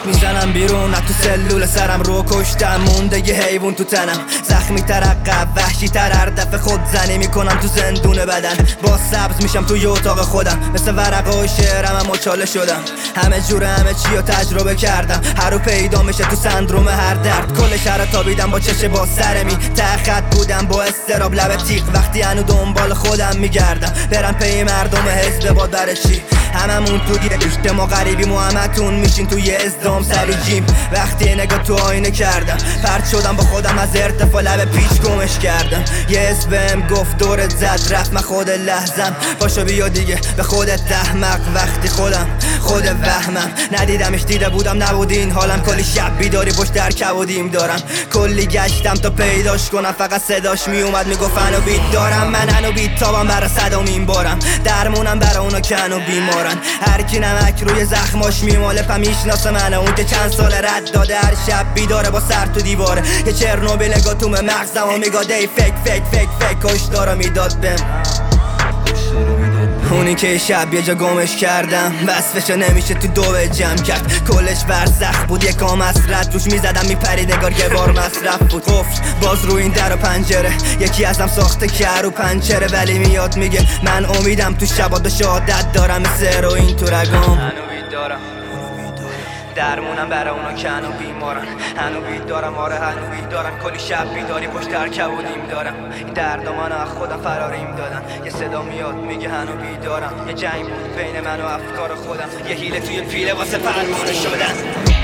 میزنم بیرون از تو سلول سرم رو کشتم، مونده یه حیوان تو تنم، زخمی تر عقب وحشی تر هر دفعه خود زنی میکنم تو زندون بدن. با سبز میشم توی اتاق خودم، مثل ورقه و شعرم هم مچاله شدم. همه جوره همه چی رو تجربه کردم، هر رو پیدا میشه تو سندروم هر درد. کل شهر تابیدم با چش با سرمی، ته خط بودم با استراب لب تیغ. وقتی هنو دنبال خودم میگردم برم پی مردم حزب باد برای چی؟ هممون تو یه گشت ما غریبیم و همتون میشین توی ازدام سری جیم. وقتی نگاه تو آینه کردم پرد شدم با خودم از ارتفاع لب پیچ گمش کردم. یه اسم گفت دورت زد رفت من خود لحظم، پاشو بیا دیگه به خودت احمق. وقتی خود وهمم ندیدمش دیده بودم نبودی این حالم. کلی شب بیداری پشت در کبودیم دارم، کلی گشتم تا پیداش کنم، فقط صداش میومد میگفت انو بیت دارم. من انو بیت تابم برا صدامین بارم، درمونم برا اونا که انو بیمارن. هر کی نمک روی زخماش میماله پا میشناسه منو، اون که چند سال رد داده هر شب بیداره با سر تو دیواره. یه چرنوبیل نگاه تو مغزم و میگه دی فیک کشتارو میداد بهم. اونی که شب یه جا گمش کردم وصفشو نمیشه تو دو جمع کرد. کلش برزخ بود یک کام اسرت روش میزدم میپرید نگار یه بار مصرف بود. قفل باز رو این در و پنجره، یکی ازم ساخته که رو پنچره، ولی میاد میگه من امیدم تو شبات به شهادت دارم، مثل هروئین تو رگام. هنو دارم درمونم برای اونا که هنو بیمارن، هنو دارم آره هنو دارم. کلی شب بیداری پشت در کبودیم دارم، این درد منو از خودم فراریم دادن. یه صدا میاد میگه هنو بیدارم، یه جنگ بود بین من و افکار خودم، یه حیله توی پیله واسه پروانه شدن.